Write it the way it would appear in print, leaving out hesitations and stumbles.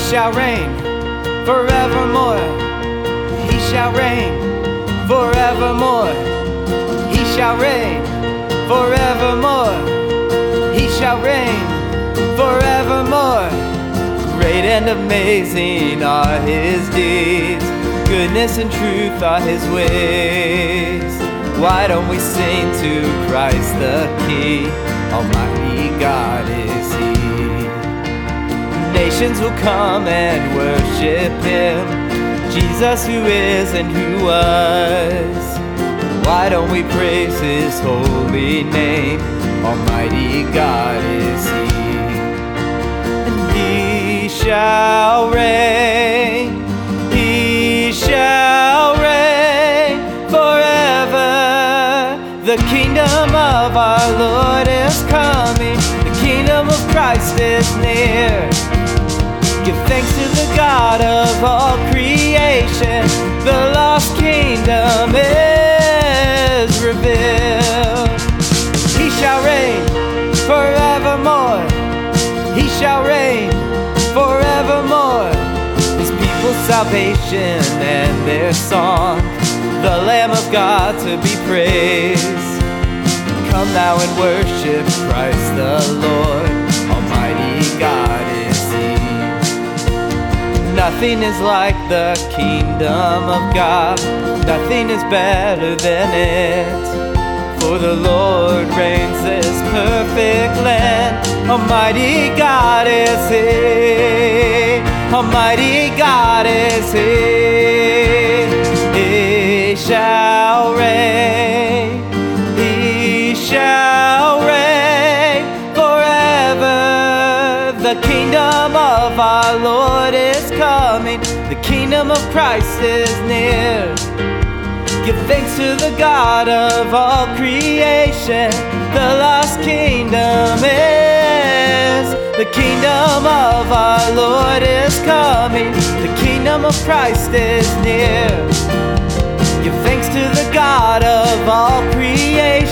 shall reign forevermore. He shall reign forevermore. He shall reign forevermore. He shall reign forevermore. Great and amazing are his deeds. Goodness and truth are his ways. Why don't we sing to Christ the King? Almighty God is he. Nations will come and worship him, Jesus who is and who was. Why don't we praise his holy name? Almighty God is he. And he shall reign, he shall reign forever. The kingdom of our Lord is coming. The kingdom of Christ is near. Give thanks to the God of all creation. The lost kingdom is revealed. He shall reign forevermore. He shall reign forevermore. His people's salvation and their song, the Lamb of God to be praised. Come now and worship Christ the Lord. Almighty God is he. Nothing is like the kingdom of God. Nothing is better than it. For the Lord reigns this perfect land. Almighty God is he. Almighty God is he. He shall reign. He shall reign forever. The kingdom of our Lord is coming. The kingdom of Christ is near. Give thanks to the God of all creation. The lost kingdom is. The kingdom of our Lord is coming. The kingdom of Christ is near. Give thanks to the God of all creation.